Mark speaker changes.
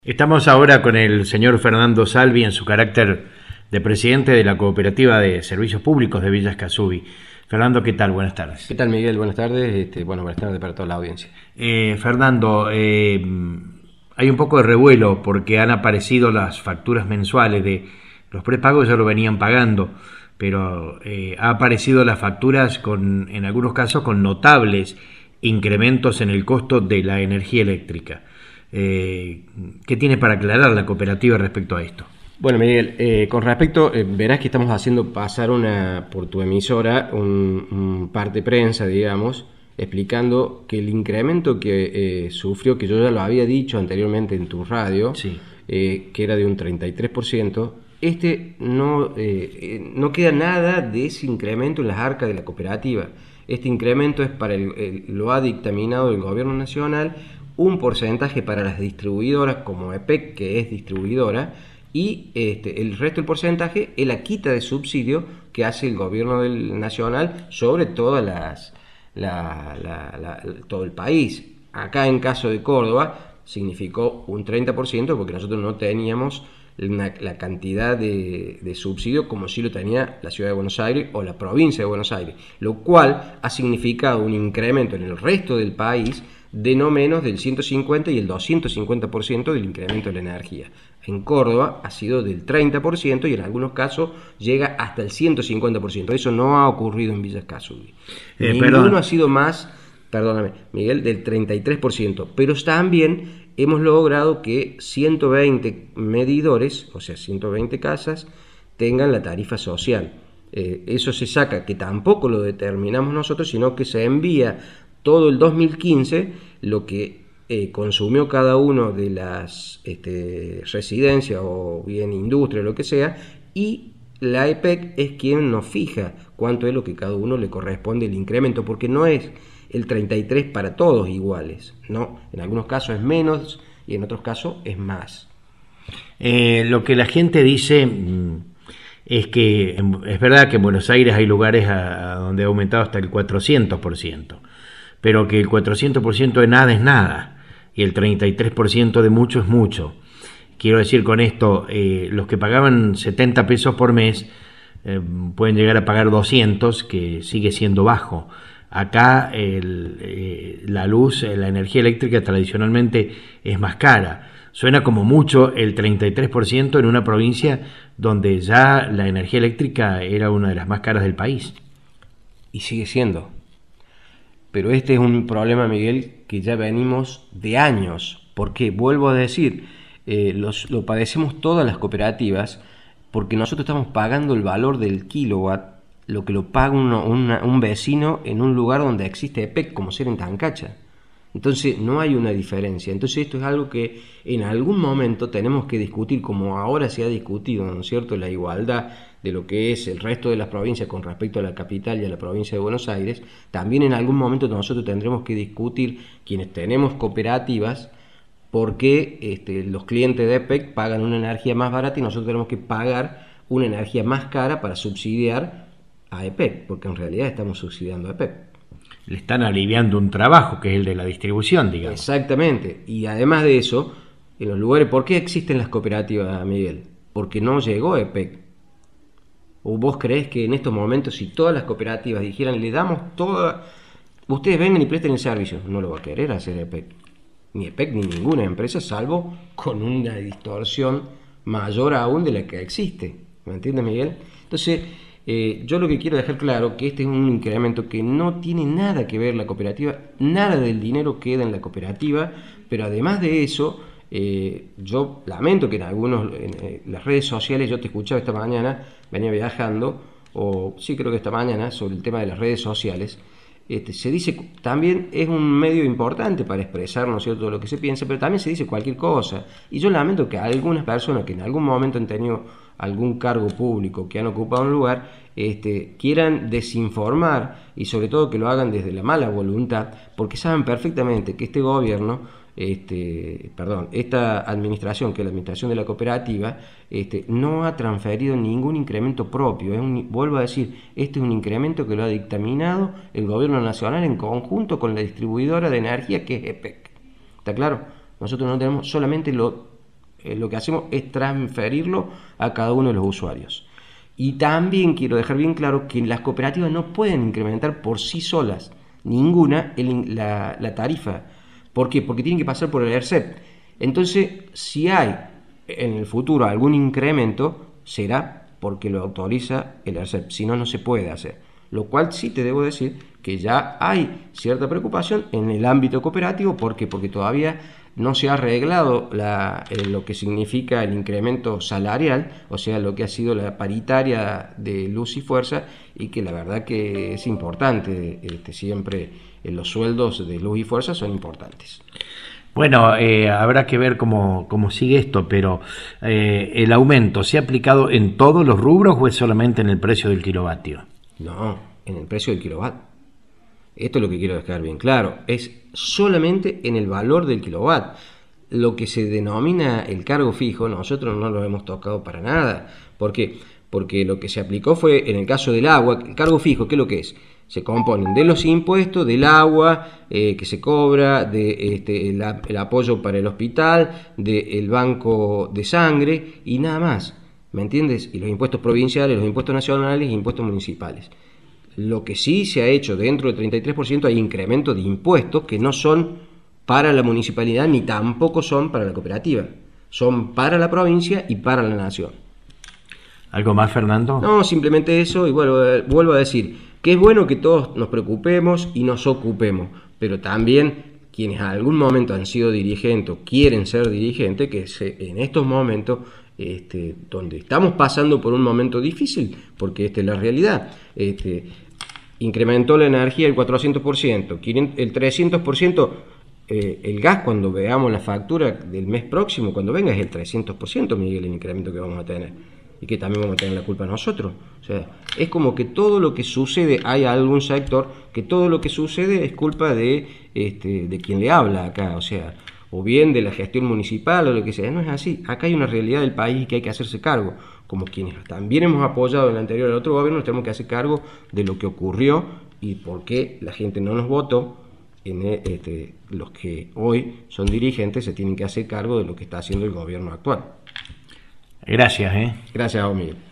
Speaker 1: Estamos ahora con el señor Fernando Salvi en su carácter de presidente de la Cooperativa de Servicios Públicos de Villa Escazubí. Fernando, ¿qué tal? Buenas tardes.
Speaker 2: ¿Qué tal, Miguel? Buenas tardes. Buenas tardes para toda la audiencia.
Speaker 1: Fernando, hay un poco de revuelo porque han aparecido las facturas mensuales de los prepagos, ya lo venían pagando, pero ha aparecido las facturas en algunos casos con notables incrementos en el costo de la energía eléctrica. ¿Qué tiene para aclarar la cooperativa respecto a esto?
Speaker 2: Bueno, Miguel, con respecto, verás que estamos haciendo pasar por tu emisora un parte de prensa, digamos, explicando que el incremento que sufrió, que yo ya lo había dicho anteriormente en tu radio,
Speaker 1: Sí.
Speaker 2: Que era de un 33%, no queda nada de ese incremento en las arcas de la cooperativa. Este incremento es lo ha dictaminado el gobierno nacional, un porcentaje para las distribuidoras como EPEC, que es distribuidora, y el resto del porcentaje es la quita de subsidio que hace el gobierno nacional sobre todas todo el país. Acá en caso de Córdoba significó un 30% porque nosotros no teníamos la cantidad de subsidio como sí lo tenía la ciudad de Buenos Aires o la provincia de Buenos Aires, lo cual ha significado un incremento en el resto del país de no menos del 150 y el 250% del incremento de la energía. En Córdoba ha sido del 30% y en algunos casos llega hasta el 150%. Eso no ha ocurrido en Villa Escazubí. Ninguno ha sido más, perdóname, Miguel, del 33%. Pero también hemos logrado que 120 medidores, o sea, 120 casas, tengan la tarifa social. Eso se saca, que tampoco lo determinamos nosotros, sino que se envía todo el 2015 lo que consumió cada uno de las residencias o bien industria o lo que sea, y la EPEC es quien nos fija cuánto es lo que cada uno le corresponde el incremento, porque no es el 33 para todos iguales, ¿no? En algunos casos es menos y en otros casos es más.
Speaker 1: Lo que la gente dice es que es verdad que en Buenos Aires hay lugares a donde ha aumentado hasta el 400%, pero que el 400% de nada es nada y el 33% de mucho es mucho. Quiero decir con esto, los que pagaban 70 pesos por mes pueden llegar a pagar 200, que sigue siendo bajo. Acá la luz, la energía eléctrica tradicionalmente es más cara. Suena como mucho el 33% en una provincia donde ya la energía eléctrica era una de las más caras del país.
Speaker 2: Y sigue siendo. Pero este es un problema, Miguel, que ya venimos de años. Porque, vuelvo a decir, lo padecemos todas las cooperativas, porque nosotros estamos pagando el valor del kilowatt, lo que lo paga un vecino en un lugar donde existe EPEC, como ser en Tancacha. Entonces no hay una diferencia. Entonces esto es algo que en algún momento tenemos que discutir, como ahora se ha discutido, ¿no es cierto?, la igualdad de lo que es el resto de las provincias con respecto a la capital y a la provincia de Buenos Aires. También en algún momento nosotros tendremos que discutir, quienes tenemos cooperativas, por qué los clientes de EPEC pagan una energía más barata y nosotros tenemos que pagar una energía más cara para subsidiar a EPEC, porque en realidad estamos subsidiando a EPEC.
Speaker 1: Le están aliviando un trabajo que es el de la distribución, digamos.
Speaker 2: Exactamente. Y además de eso, en los lugares, ¿por qué existen las cooperativas, Miguel? Porque no llegó EPEC. ¿O vos creés que en estos momentos, si todas las cooperativas dijeran, le damos toda, ustedes vengan y presten el servicio, no lo va a querer hacer EPEC? Ni EPEC ni ninguna empresa, salvo con una distorsión mayor aún de la que existe. ¿Me entiendes, Miguel? Entonces, yo lo que quiero dejar claro que este es un incremento que no tiene nada que ver la cooperativa, nada del dinero queda en la cooperativa, pero además de eso, yo lamento que en las redes sociales, yo te escuchaba esta mañana, venía viajando, o sí creo que esta mañana, sobre el tema de las redes sociales, se dice, también es un medio importante para expresar, ¿no es cierto?, lo que se piensa, pero también se dice cualquier cosa, y yo lamento que algunas personas que en algún momento han tenido algún cargo público, que han ocupado un lugar, quieran desinformar y sobre todo que lo hagan desde la mala voluntad, porque saben perfectamente que este gobierno, esta administración, que es la administración de la cooperativa, no ha transferido ningún incremento propio. Vuelvo a decir, este es un incremento que lo ha dictaminado el gobierno nacional en conjunto con la distribuidora de energía, que es EPEC. ¿Está claro? Nosotros no tenemos, solamente lo lo que hacemos es transferirlo a cada uno de los usuarios. Y también quiero dejar bien claro que las cooperativas no pueden incrementar por sí solas ninguna la tarifa. ¿Por qué? Porque tienen que pasar por el ERCEP. Entonces, si hay en el futuro algún incremento, será porque lo autoriza el ERCEP, si no, no se puede hacer. Lo cual sí te debo decir que ya hay cierta preocupación en el ámbito cooperativo. ¿Por qué? Porque todavía no se ha arreglado lo que significa el incremento salarial, o sea, lo que ha sido la paritaria de Luz y Fuerza, y que la verdad que es importante, siempre los sueldos de Luz y Fuerza son importantes.
Speaker 1: Bueno, habrá que ver cómo sigue esto, pero ¿el aumento se ha aplicado en todos los rubros o es solamente en el precio del kilovatio?
Speaker 2: No, en el precio del kilovatio. Esto es lo que quiero dejar bien claro, es solamente en el valor del kilowatt. Lo que se denomina el cargo fijo, nosotros no lo hemos tocado para nada. ¿Por qué? Porque lo que se aplicó fue, en el caso del agua, el cargo fijo, ¿qué es lo que es? Se componen de los impuestos, del agua que se cobra, de el apoyo para el hospital, del banco de sangre y nada más, ¿me entiendes? Y los impuestos provinciales, los impuestos nacionales e impuestos municipales. Lo que sí se ha hecho dentro del 33% hay incremento de impuestos que no son para la municipalidad ni tampoco son para la cooperativa. Son para la provincia y para la nación.
Speaker 1: ¿Algo más, Fernando?
Speaker 2: No, simplemente eso, y vuelvo a decir que es bueno que todos nos preocupemos y nos ocupemos, pero también quienes en algún momento han sido dirigentes o quieren ser dirigentes, que en estos momentos donde estamos pasando por un momento difícil, porque esta es la realidad, incrementó la energía el 400%, el 300%, el gas cuando veamos la factura del mes próximo, cuando venga, es el 300%, Miguel, el incremento que vamos a tener, y que también vamos a tener la culpa nosotros. O sea, es como que todo lo que sucede, hay algún sector que todo lo que sucede es culpa de quien le habla acá, o sea, o bien de la gestión municipal o lo que sea. No es así. Acá hay una realidad del país que hay que hacerse cargo. Como quienes también hemos apoyado en el anterior al otro gobierno, nos tenemos que hacer cargo de lo que ocurrió y por qué la gente no nos votó. Los que hoy son dirigentes se tienen que hacer cargo de lo que está haciendo el gobierno actual.
Speaker 1: Gracias.
Speaker 2: Gracias a vos, Miguel.